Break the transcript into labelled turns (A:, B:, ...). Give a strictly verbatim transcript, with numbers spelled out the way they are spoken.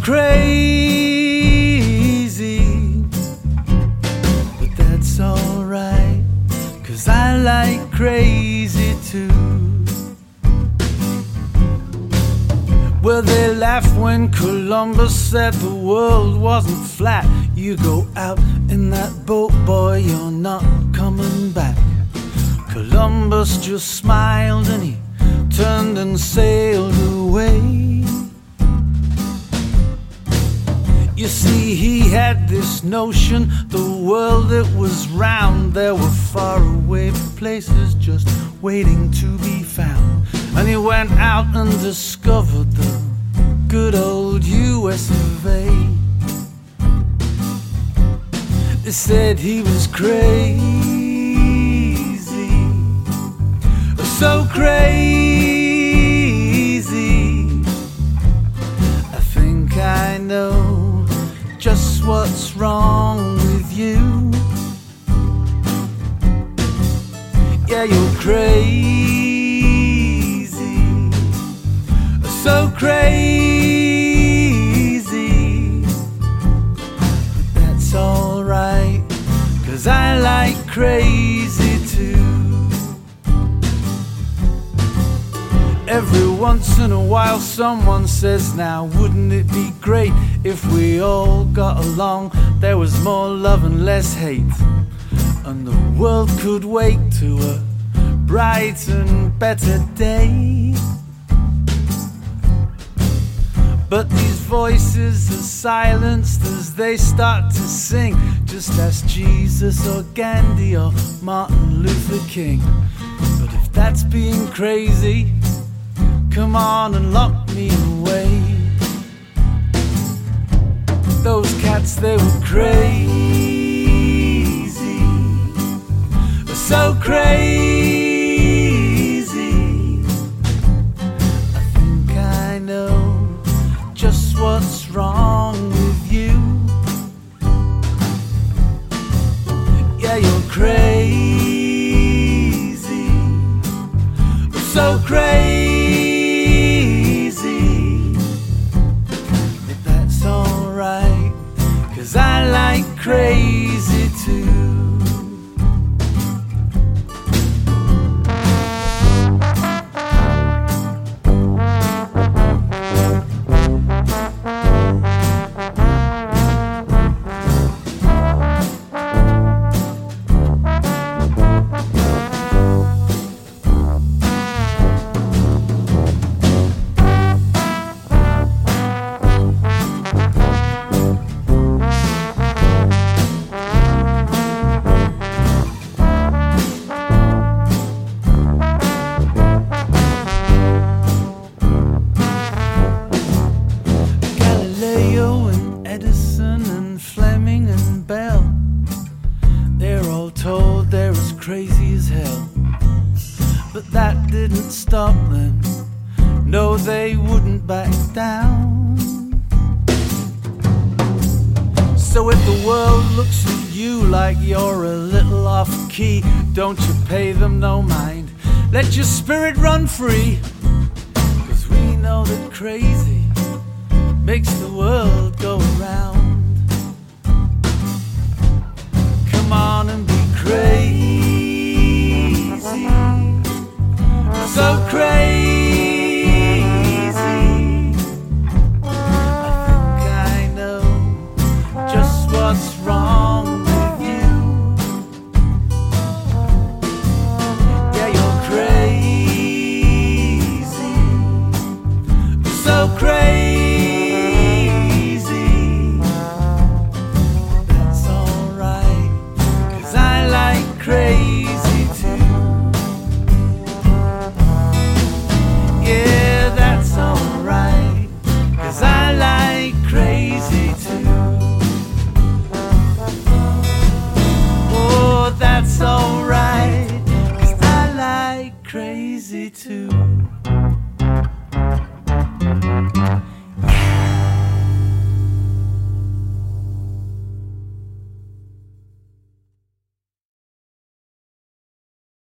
A: crazy, but that's alright, 'cause I like crazy too. Well, they laughed when Columbus said the world wasn't flat. You go out in that boat, boy, you're not coming back. Columbus just smiled and he turned and sailed away. You see, he had this notion the world that was round, there were faraway places just waiting to be found. And he went out and discovered the good old U S of A. They said he was crazy, so crazy. I think I know just what's wrong with you. Yeah, you're crazy, so crazy. But that's alright, 'cause I like crazy too. Every once in a while someone says, now wouldn't it be great if we all got along, there was more love and less hate, and the world could wake to a bright and better day. But these voices are silenced as they start to sing. Just ask Jesus or Gandhi or Martin Luther King. But if that's being crazy, come on and lock me away. Those cats, they were crazy, so crazy. I think I know just what's wrong with you. Yeah, you're crazy, so crazy. But that's alright, 'cause I like crazy too. Edison and Fleming and Bell, they're all told they're as crazy as hell. But that didn't stop them, no, they wouldn't back down. So if the world looks at you like you're a little off key, don't you pay them no mind, let your spirit run free. 'Cause we know that crazy makes the world go around. Come on and be crazy, so crazy. I think I know just what's wrong with you. Yeah, you're crazy, so crazy. Crazy too. Yeah, that's alright, 'cause I like crazy too. Oh, that's alright, 'cause I like crazy too.